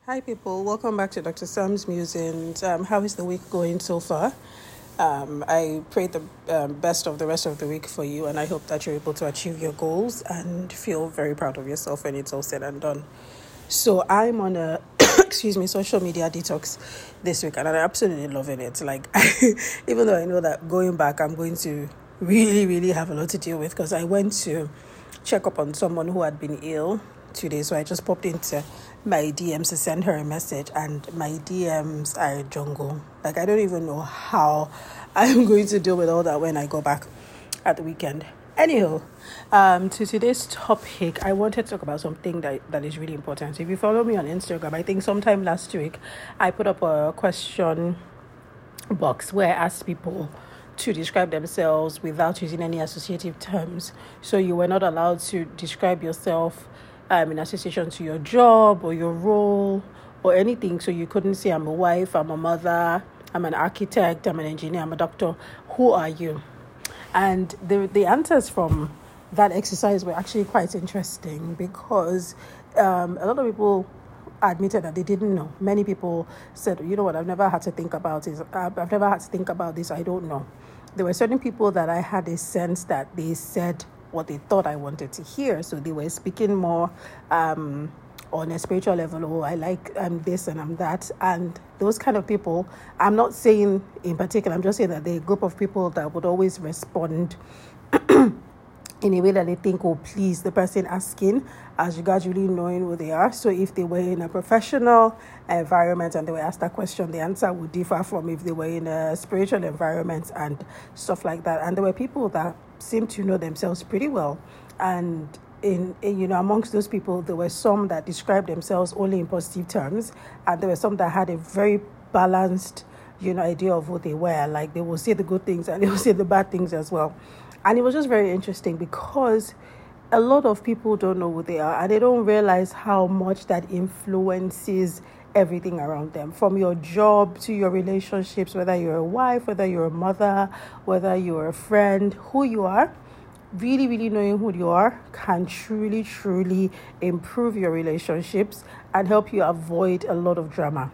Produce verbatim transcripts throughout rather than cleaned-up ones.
Hi, people. Welcome back to Doctor Sam's Musings. Um, how is the week going so far? Um, I pray the um, best of the rest of the week for you, and I hope that you're able to achieve your goals and feel very proud of yourself when it's all said and done. So I'm on a excuse me social media detox this week, and I'm absolutely loving it. Like, even though I know that going back, I'm going to really, really have a lot to deal with because I went to check up on someone who had been ill today. So I just popped into my D Ms to send her a message, and my D Ms are a jungle. Like, I don't even know how I'm going to deal with all that when I go back at the weekend. Anyhow, um, to today's topic, I wanted to talk about something that, that is really important. If you follow me on Instagram, I think sometime last week, I put up a question box where I asked people to describe themselves without using any associative terms. So you were not allowed to describe yourself um, in association to your job or your role or anything. So you couldn't say, I'm a wife, I'm a mother, I'm an architect, I'm an engineer, I'm a doctor. Who are you? And the the answers from that exercise were actually quite interesting because um, a lot of people admitted that they didn't know. Many people said, you know what, I've never had to think about it. I've never had to think about this. I don't know. There were certain people that I had a sense that they said what they thought I wanted to hear. So they were speaking more um, on a spiritual level. Oh, I like I'm this and I'm that. And those kind of people, I'm not saying in particular, I'm just saying that they're a group of people that would always respond in a way that they think will please the person asking, as gradually knowing who they are. So if they were in a professional environment and they were asked that question, the answer would differ from if they were in a spiritual environment and stuff like that. And there were people that seemed to know themselves pretty well. And in, in you know, amongst those people, there were some that described themselves only in positive terms, and there were some that had a very balanced, you know, idea of who they were. Like, they will say the good things and they will say the bad things as well. And it was just very interesting because a lot of people don't know who they are and they don't realize how much that influences everything around them, from your job to your relationships, whether you're a wife, whether you're a mother, whether you're a friend. Who you are, really, really knowing who you are can truly, truly improve your relationships and help you avoid a lot of drama.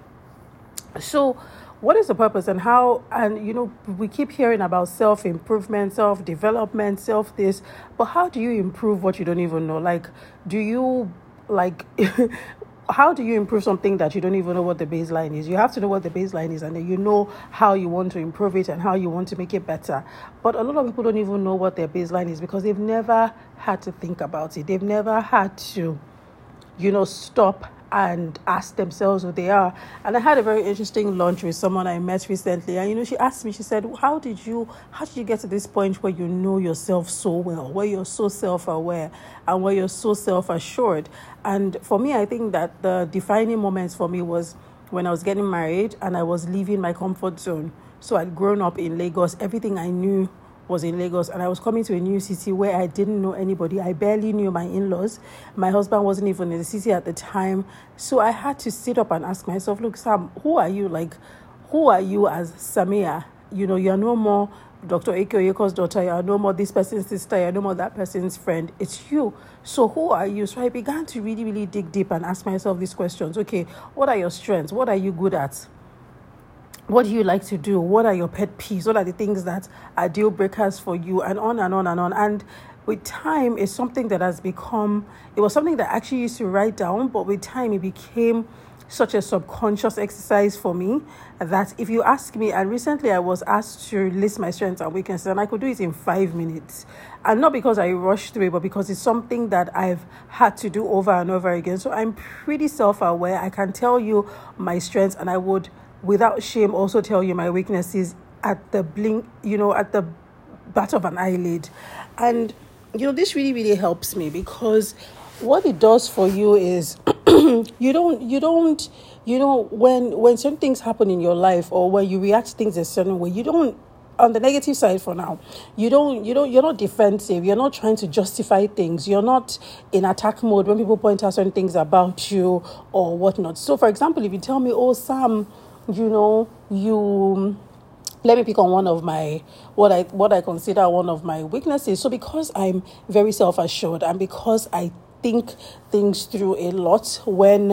So what is the purpose and how, and you know, we keep hearing about self-improvement, self-development, self-this, but how do you improve what you don't even know? Like, do you, like, how do you improve something that you don't even know what the baseline is? You have to know what the baseline is, and then you know how you want to improve it and how you want to make it better. But a lot of people don't even know what their baseline is because they've never had to think about it. They've never had to, you know, stop and ask themselves who they are. And I had a very interesting lunch with someone I met recently, and you know, she asked me, she said, how did you how did you get to this point where you know yourself so well, where you're so self-aware and where you're so self-assured? And for me, I think that the defining moments for me was when I was getting married and I was leaving my comfort zone. So I'd grown up in Lagos. Everything I knew was in Lagos, and I was coming to a new city where I didn't know anybody. I barely knew my in-laws. My husband wasn't even in the city at the time. So I had to sit up and ask myself, look, Sam, who are you? Like, who are you as Samia? You know, you're no more Doctor Eke Oyeko's daughter. You're no more this person's sister. You're no more that person's friend. It's you. So who are you? So I began to really, really dig deep and ask myself these questions. Okay, what are your strengths? What are you good at? What do you like to do? What are your pet peeves? What are the things that are deal breakers for you? And on and on and on. And with time, it's something that has become, it was something that I actually used to write down, but with time, it became such a subconscious exercise for me that if you ask me, and recently I was asked to list my strengths and weaknesses, and I could do it in five minutes. And not because I rushed through it, but because it's something that I've had to do over and over again. So I'm pretty self-aware. I can tell you my strengths, and I would, without shame, also tell you my weaknesses at the blink, you know, at the bat of an eyelid. And, you know, this really, really helps me because what it does for you is you don't, you don't, you know, when, when certain things happen in your life or when you react to things a certain way, you don't, on the negative side for now, you don't, you don't, you're not defensive. You're not trying to justify things. You're not in attack mode when people point out certain things about you or whatnot. So, for example, if you tell me, oh, Sam, you know, you, let me pick on one of my, what I what I consider one of my weaknesses. So because I'm very self-assured and because I think things through a lot, when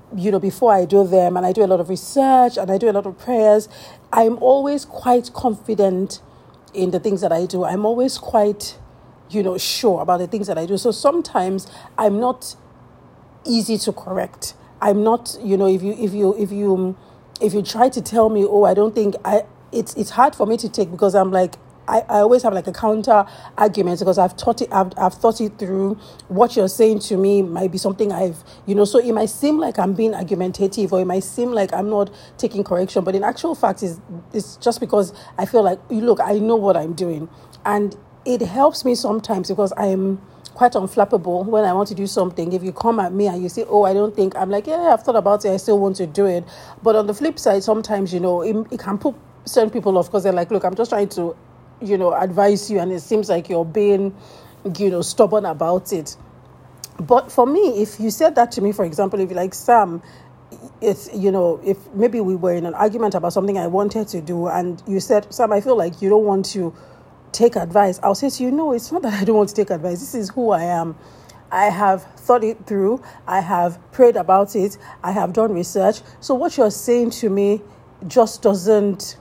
you know, before I do them, and I do a lot of research and I do a lot of prayers, I'm always quite confident in the things that I do. I'm always quite, you know, sure about the things that I do. So sometimes I'm not easy to correct. I'm not, you know, if you if you if you if you try to tell me, oh, I don't think I it's it's hard for me to take, because I'm like, I, I always have like a counter argument, because I've thought it I've, I've thought it through. What you're saying to me might be something I've, you know, so it might seem like I'm being argumentative, or it might seem like I'm not taking correction, but in actual fact is it's just because I feel like, look, I know what I'm doing. And it helps me sometimes, because I'm quite unflappable when I want to do something. If you come at me and you say, oh, I don't think, I'm like, yeah, I've thought about it, I still want to do it. But on the flip side, sometimes, you know, it, it can put certain people off, because they're like, look, I'm just trying to, you know, advise you, and it seems like you're being, you know, stubborn about it. But for me, if you said that to me, for example, if you're like, Sam, it's, you know, if maybe we were in an argument about something I wanted to do, and you said, Sam, I feel like you don't want to take advice, I'll say to you, no, it's not that I don't want to take advice. This is who I am. I have thought it through. I have prayed about it. I have done research. So what you're saying to me just doesn't,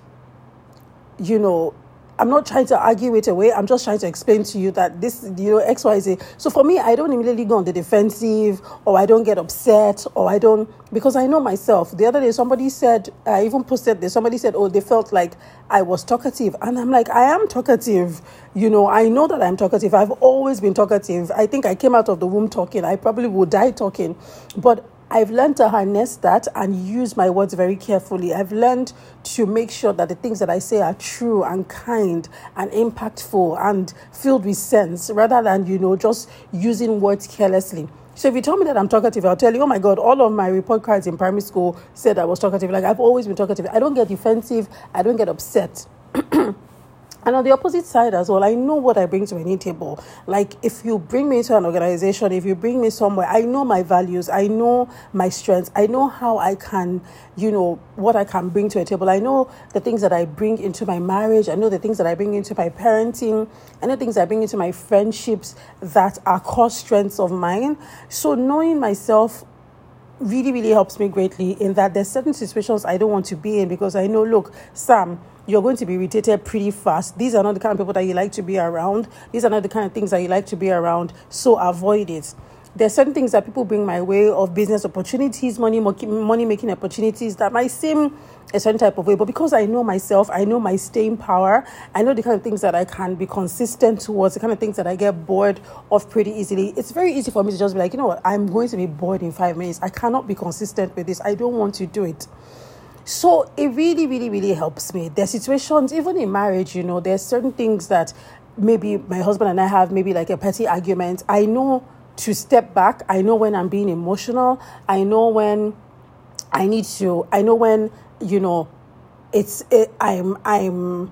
you know, I'm not trying to argue it away. I'm just trying to explain to you that this, you know, X, Y, Z. So for me, I don't immediately go on the defensive, or I don't get upset, or I don't, because I know myself. The other day, somebody said, I even posted this, somebody said, oh, they felt like I was talkative. And I'm like, I am talkative. You know, I know that I'm talkative. I've always been talkative. I think I came out of the womb talking. I probably will die talking. But I've learned to harness that and use my words very carefully. I've learned to make sure that the things that I say are true and kind and impactful and filled with sense, rather than, you know, just using words carelessly. So if you tell me that I'm talkative, I'll tell you, oh my God, all of my report cards in primary school said I was talkative. Like, I've always been talkative. I don't get defensive. I don't get upset. And on the opposite side as well, I know what I bring to any table. Like, if you bring me to an organization, if you bring me somewhere, I know my values, I know my strengths, I know how I can, you know, what I can bring to a table. I know the things that I bring into my marriage. I know the things that I bring into my parenting. I know things I bring into my friendships that are core strengths of mine. So knowing myself really, really helps me greatly, in that there's certain situations I don't want to be in, because I know, look, Sam, you're going to be irritated pretty fast. These are not the kind of people that you like to be around. These are not the kind of things that you like to be around. So avoid it. There's certain things that people bring my way, of business opportunities, money, money making opportunities, that might seem a certain type of way. But because I know myself, I know my staying power, I know the kind of things that I can be consistent towards, the kind of things that I get bored of pretty easily. It's very easy for me to just be like, you know what, I'm going to be bored in five minutes. I cannot be consistent with this. I don't want to do it. So it really, really, really helps me. There's situations, even in marriage, you know, there's certain things that maybe my husband and I have, maybe like a petty argument. I know to step back. I know when I'm being emotional. I know when I need to, I know when, you know, it's, it, I'm, I'm,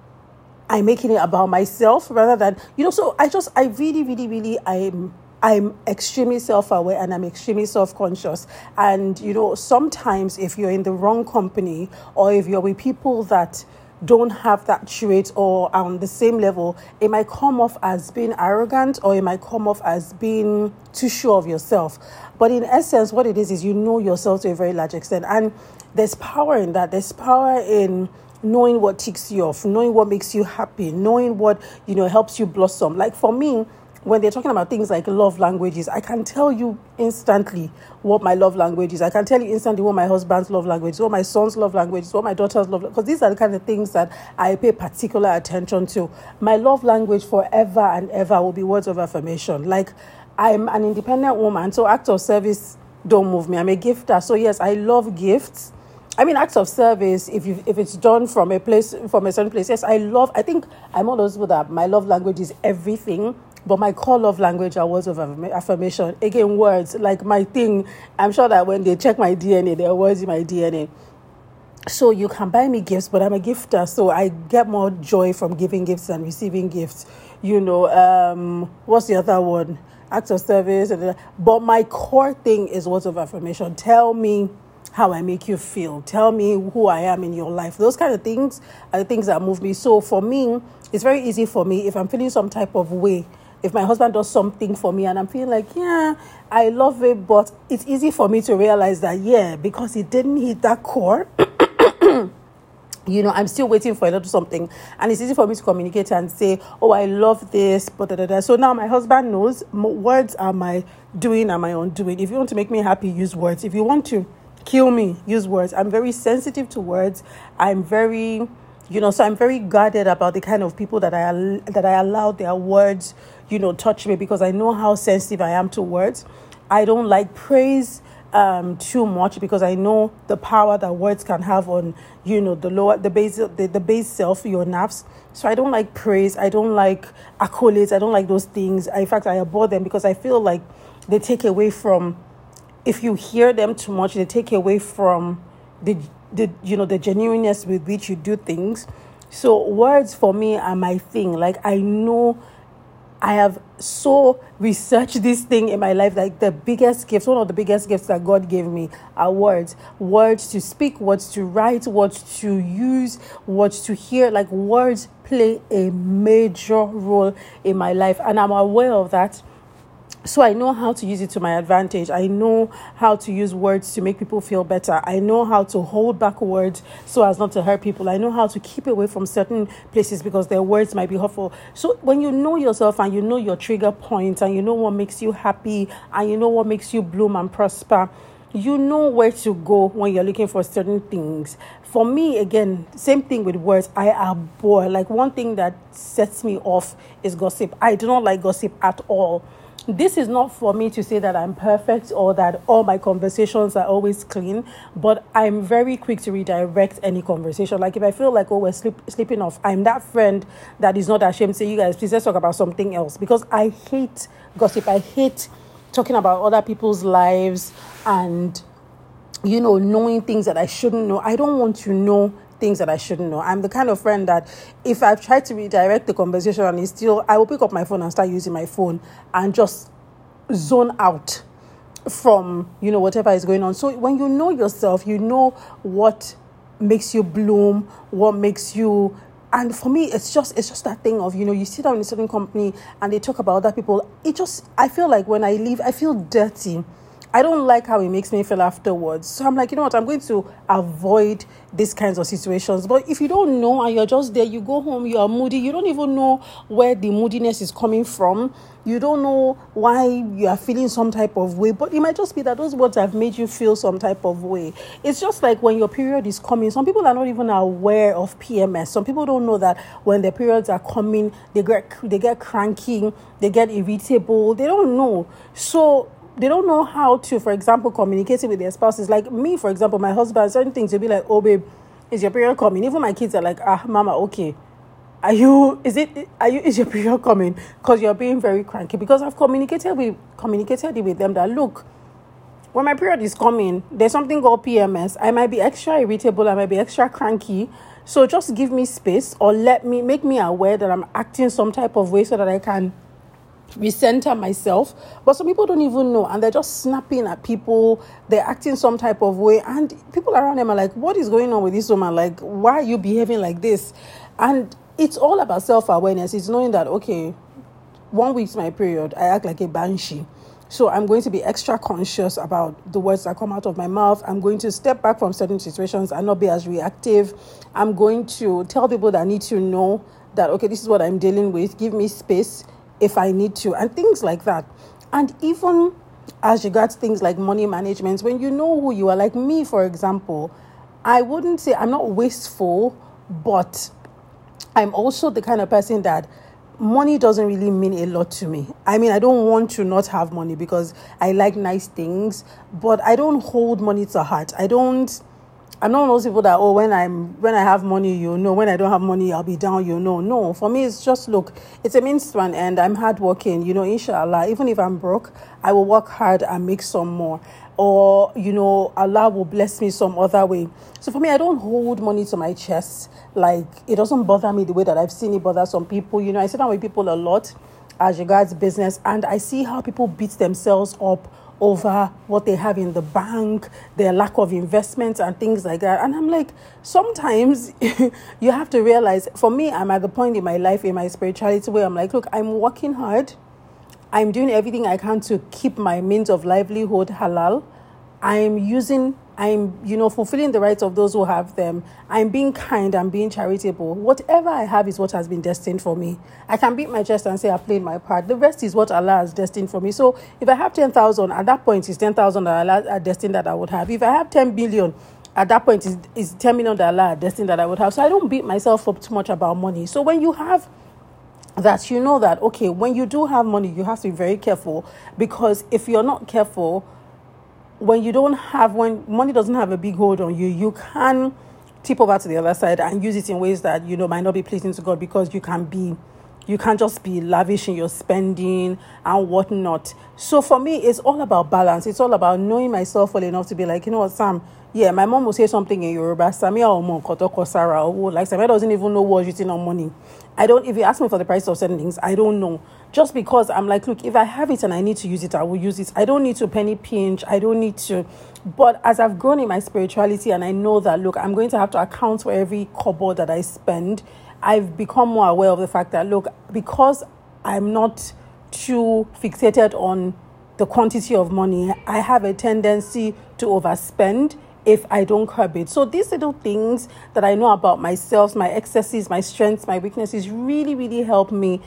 I'm making it about myself rather than, you know, so I just, I really, really, really, I'm, I'm extremely self-aware, and I'm extremely self-conscious. And, you know, sometimes if you're in the wrong company, or if you're with people that don't have that trait or are on the same level, it might come off as being arrogant, or it might come off as being too sure of yourself. But in essence, what it is, is you know yourself to a very large extent. And there's power in that. There's power in knowing what ticks you off, knowing what makes you happy, knowing what, you know, helps you blossom. Like for me, when they're talking about things like love languages, I can tell you instantly what my love language is. I can tell you instantly what my husband's love language is, what my son's love language is, what my daughter's love language is, because these are the kind of things that I pay particular attention to. My love language forever and ever will be words of affirmation. Like, I'm an independent woman, so acts of service don't move me. I'm a gifter, so yes, I love gifts. I mean, acts of service, if you if it's done from a place, from a certain place, yes, I love, I think I'm one of those people that my love language is everything, but my core love language are words of affirmation. Again, words, like my thing, I'm sure that when they check my D N A, there are words in my D N A. So you can buy me gifts, but I'm a gifter, so I get more joy from giving gifts than receiving gifts. You know, um, what's the other one? Acts of service. But my core thing is words of affirmation. Tell me how I make you feel. Tell me who I am in your life. Those kind of things are the things that move me. So for me, it's very easy for me if I'm feeling some type of way if my husband does something for me and I'm feeling like, yeah, I love it, but it's easy for me to realize that, yeah, because it didn't hit that core, you know, I'm still waiting for a little something. And it's easy for me to communicate and say, oh, I love this, but da, da, da. So now my husband knows words are my doing and my undoing. If you want to make me happy, use words. If you want to kill me, use words. I'm very sensitive to words. I'm very, you know, so I'm very guarded about the kind of people that I that I allow their words, you know, touch me, because I know how sensitive I am to words. I don't like praise um too much, because I know the power that words can have on, you know, the lower the base the, the base self, your nerves. So I don't like praise, I don't like accolades, I don't like those things. In fact, I abhor them, because I feel like they take away from, if you hear them too much, they take away from the the you know the genuineness with which you do things. So words for me are my thing. Like, I know I have so researched this thing in my life. Like, the biggest gifts, one of the biggest gifts that God gave me are words. Words to speak, words to write, words to use, words to hear. Like, words play a major role in my life, and I'm aware of that. So I know how to use it to my advantage. I know how to use words to make people feel better. I know how to hold back words so as not to hurt people. I know how to keep away from certain places because their words might be hurtful. So when you know yourself and you know your trigger points and you know what makes you happy and you know what makes you bloom and prosper, you know where to go when you're looking for certain things. For me, again, same thing with words. I abhor. Like, one thing that sets me off is gossip. I do not like gossip at all. This is not for me to say that I'm perfect or that all my conversations are always clean, but I'm very quick to redirect any conversation. Like, if I feel like, oh, we're sleep, sleeping off, I'm that friend that is not ashamed to say, you guys, please, let's talk about something else. Because I hate gossip. I hate talking about other people's lives and, you know, knowing things that I shouldn't know. I don't want to know things that I shouldn't know. I'm the kind of friend that if I've tried to redirect the conversation and it's still, I will pick up my phone and start using my phone and just zone out from, you know, whatever is going on. So when you know yourself, you know what makes you bloom, what makes you, and for me, it's just it's just that thing of, you know, you sit down in a certain company and they talk about other people. It just, I feel like when I leave, I feel dirty. I don't like how it makes me feel afterwards. So I'm like, you know what, I'm going to avoid these kinds of situations. But if you don't know and you're just there, you go home, you are moody, you don't even know where the moodiness is coming from. You don't know why you are feeling some type of way. But it might just be that those words have made you feel some type of way. It's just like when your period is coming. Some people are not even aware of P M S. Some people don't know that when their periods are coming, they get, they get cranky, they get irritable. They don't know. So they don't know how to, for example, communicate with their spouses. Like me, for example, my husband, certain things will be like, oh, babe, is your period coming? Even my kids are like, ah, mama, okay. Are you, is it, are you, is your period coming? Because you're being very cranky. Because I've communicated with, communicated with them that, look, when my period is coming, there's something called P M S. I might be extra irritable. I might be extra cranky. So just give me space or let me, make me aware that I'm acting some type of way so that I can recenter myself. But some people don't even know, and they're just snapping at people. They're acting some type of way, and people around them are like, what is going on with this woman? Like, why are you behaving like this? And it's all about self-awareness. It's knowing that, okay, one week's my period, I act like a banshee. So I'm going to be extra conscious about the words that come out of my mouth. I'm going to step back from certain situations and not be as reactive. I'm going to tell people that need to know that, okay, this is what I'm dealing with. Give me space if I need to, and things like that. And even as regards things like money management, when you know who you are, like me, for example, I wouldn't say I'm not wasteful, but I'm also the kind of person that money doesn't really mean a lot to me. I mean, I don't want to not have money because I like nice things, but I don't hold money to heart. I don't I'm not one of those people that, oh, when I'm when I have money, you know, when I don't have money, I'll be down, you know. No, for me, it's just, look, it's a means to an end. I'm hardworking, you know, inshallah. Even if I'm broke, I will work hard and make some more. Or, you know, Allah will bless me some other way. So for me, I don't hold money to my chest. Like, it doesn't bother me the way that I've seen it bother some people. You know, I sit down with people a lot as regards business, and I see how people beat themselves up over what they have in the bank, their lack of investment and things like that. And I'm like, sometimes you have to realize, for me, I'm at the point in my life, in my spirituality, where I'm like, look, I'm working hard. I'm doing everything I can to keep my means of livelihood halal. I'm using, I'm, you know, fulfilling the rights of those who have them. I'm being kind, I'm being charitable. Whatever I have is what has been destined for me. I can beat my chest and say I've played my part. The rest is what Allah has destined for me. So if I have ten thousand, at that point, it's ten thousand that Allah has destined that I would have. If I have ten billion, at that point, it's, it's ten million that Allah has destined that I would have. So I don't beat myself up too much about money. So when you have that, you know that, okay, when you do have money, you have to be very careful, because if you're not careful, when you don't have, when money doesn't have a big hold on you, you can tip over to the other side and use it in ways that, you know, might not be pleasing to God, because you can be, you can't just be lavish in your spending and whatnot. So for me, it's all about balance. It's all about knowing myself well enough to be like, you know what, Sam, yeah, my mom will say something in Yoruba, Samia Omo Kotoko Sarah, or like Samia doesn't even know what's written on money. I don't, if you ask me for the price of certain things, I don't know. Just because I'm like, look, if I have it and I need to use it, I will use it. I don't need to penny pinch. I don't need to. But as I've grown in my spirituality and I know that, look, I'm going to have to account for every kobo that I spend, I've become more aware of the fact that, look, because I'm not too fixated on the quantity of money, I have a tendency to overspend if I don't curb it. So these little things that I know about myself, my excesses, my strengths, my weaknesses, really, really help me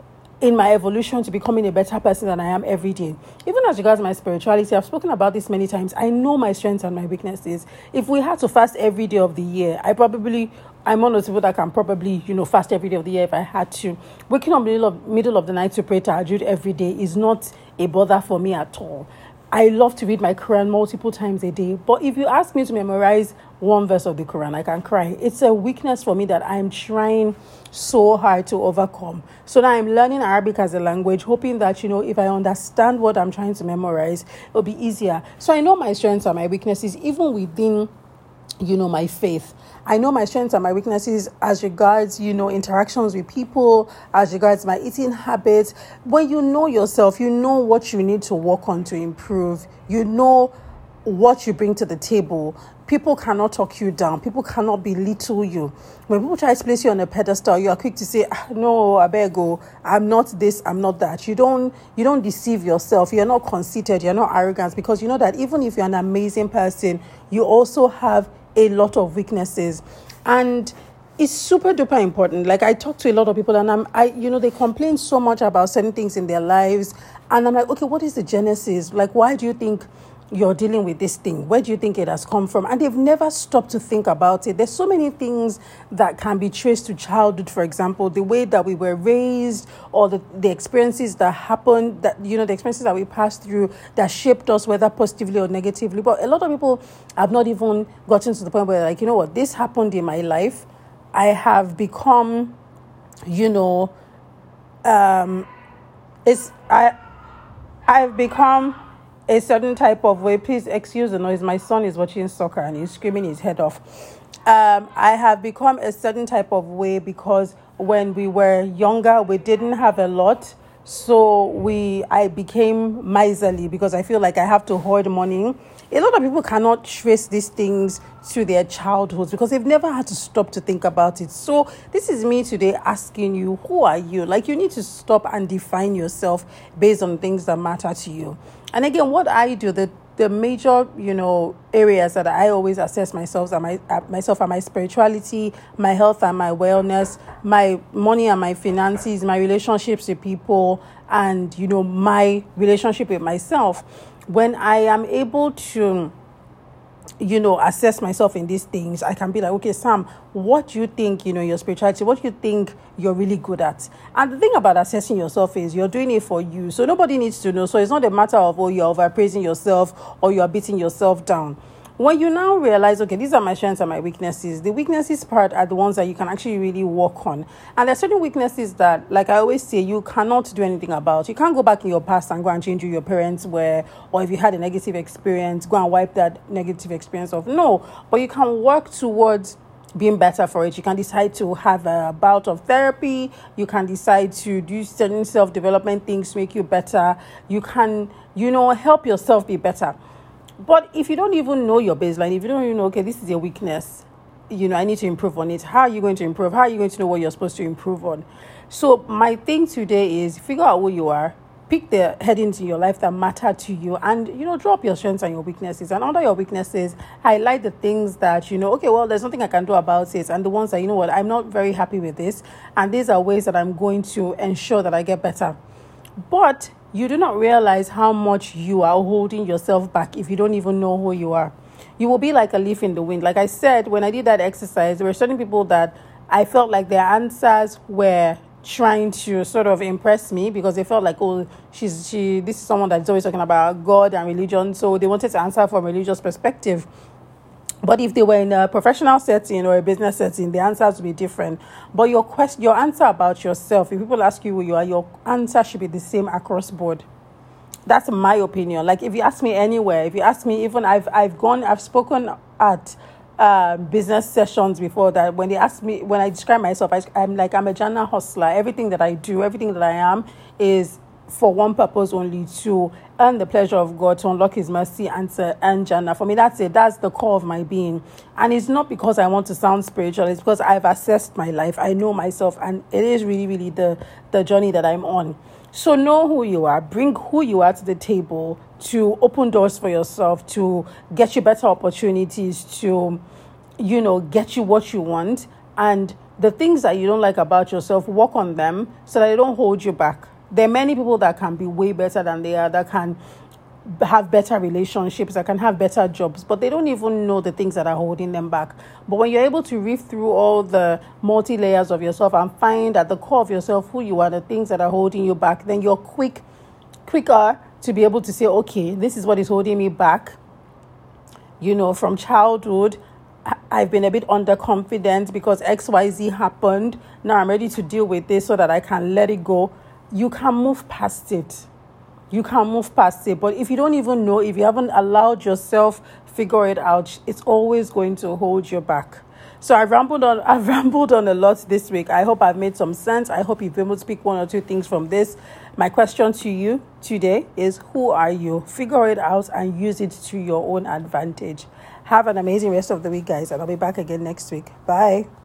in my evolution to becoming a better person than I am every day. Even as regards my spirituality, I've spoken about this many times. I know my strengths and my weaknesses. If we had to fast every day of the year, I probably, I'm one of those people that can probably, you know, fast every day of the year if I had to. Waking up middle of, middle of the night to pray tahajjud every day is not a bother for me at all. I love to read my Quran multiple times a day. But if you ask me to memorize one verse of the Quran, I can cry. It's a weakness for me that I'm trying so hard to overcome. So now I'm learning Arabic as a language, hoping that, you know, if I understand what I'm trying to memorize, it'll be easier. So I know my strengths and my weaknesses, even within, you know, my faith. I know my strengths and my weaknesses as regards, you know, interactions with people, as regards my eating habits. When you know yourself, you know what you need to work on to improve. You know what you bring to the table. People cannot talk you down. People cannot belittle you. When people try to place you on a pedestal, you are quick to say, ah, no, I beg you, I'm not this, I'm not that. You don't, you don't deceive yourself. You're not conceited. You're not arrogant, because you know that even if you're an amazing person, you also have a lot of weaknesses. And it's super duper important. Like, I talk to a lot of people and I'm, I, you know, they complain so much about certain things in their lives. And I'm like, okay, what is the genesis? Like, why do you think you're dealing with this thing? Where do you think it has come from? And they've never stopped to think about it. There's so many things that can be traced to childhood, for example, the way that we were raised, or the, the experiences that happened, that, you know, the experiences that we passed through that shaped us, whether positively or negatively. But a lot of people have not even gotten to the point where, like, you know what, this happened in my life. I have become, you know, um, it's, I, I've become a certain type of way. Please excuse the noise. My son is watching soccer and he's screaming his head off. Um, I have become a certain type of way because when we were younger, we didn't have a lot. So we, I became miserly because I feel like I have to hoard money. A lot of people cannot trace these things to their childhoods because they've never had to stop to think about it. So this is me today asking you, who are you? Like, you need to stop and define yourself based on things that matter to you. And again, what I do, the the major, you know, areas that I always assess myself and my uh, myself and my spirituality, my health and my wellness, my money and my finances, my relationships with people, and, you know, my relationship with myself. When I am able to, you know, assess myself in these things, I can be like, okay, Sam, what do you think, you know, your spirituality, what do you think you're really good at? And the thing about assessing yourself is you're doing it for you. So nobody needs to know. So it's not a matter of, oh, you're overpraising yourself or you're beating yourself down. When you now realize, okay, these are my strengths and my weaknesses, the weaknesses part are the ones that you can actually really work on. And there's certain weaknesses that, like I always say, you cannot do anything about. You can't go back in your past and go and change who your parents were, or if you had a negative experience, go and wipe that negative experience off. No, but you can work towards being better for it. You can decide to have a bout of therapy. You can decide to do certain self-development things to make you better. You can, you know, help yourself be better. But if you don't even know your baseline, if you don't even know, okay, this is your weakness, you know, I need to improve on it. How are you going to improve? How are you going to know what you're supposed to improve on? So my thing today is figure out who you are, pick the headings in your life that matter to you, and you know, drop your strengths and your weaknesses, and under your weaknesses highlight the things that you know, okay, well, there's nothing I can do about it, and the ones that, you know what, I'm not very happy with this, and these are ways that I'm going to ensure that I get better. But you do not realize how much you are holding yourself back if you don't even know who you are. You will be like a leaf in the wind. Like I said, when I did that exercise, there were certain people that I felt like their answers were trying to sort of impress me, because they felt like, oh, she's she this is someone that's always talking about God and religion, so they wanted to answer from a religious perspective. But if they were in a professional setting or a business setting, the answers would be different. But your question, your answer about yourself, if people ask you who you are, your answer should be the same across board. That's my opinion. Like, if you ask me anywhere, if you ask me, even I've I've gone, I've spoken at uh, business sessions before, that when they ask me, when I describe myself, I, I'm like, I'm a Jannah hustler. Everything that I do, everything that I am is for one purpose only, to earn the pleasure of God, to unlock His mercy, and to earn Jannah. For me, that's it. That's the core of my being. And it's not because I want to sound spiritual. It's because I've assessed my life. I know myself, and it is really, really the, the journey that I'm on. So know who you are. Bring who you are to the table to open doors for yourself, to get you better opportunities, to, you know, get you what you want. And the things that you don't like about yourself, work on them so that they don't hold you back. There are many people that can be way better than they are, that can have better relationships, that can have better jobs, but they don't even know the things that are holding them back. But when you're able to read through all the multi-layers of yourself and find at the core of yourself who you are, the things that are holding you back, then you're quick, quicker to be able to say, okay, this is what is holding me back. You know, from childhood, I've been a bit underconfident because X Y Z happened. Now I'm ready to deal with this so that I can let it go. You can move past it. You can move past it. But if you don't even know, if you haven't allowed yourself figure it out, it's always going to hold you back. So I've rambled on, I've rambled on a lot this week. I hope I've made some sense. I hope you've been able to pick one or two things from this. My question to you today is, who are you? Figure it out and use it to your own advantage. Have an amazing rest of the week, guys, and I'll be back again next week. Bye.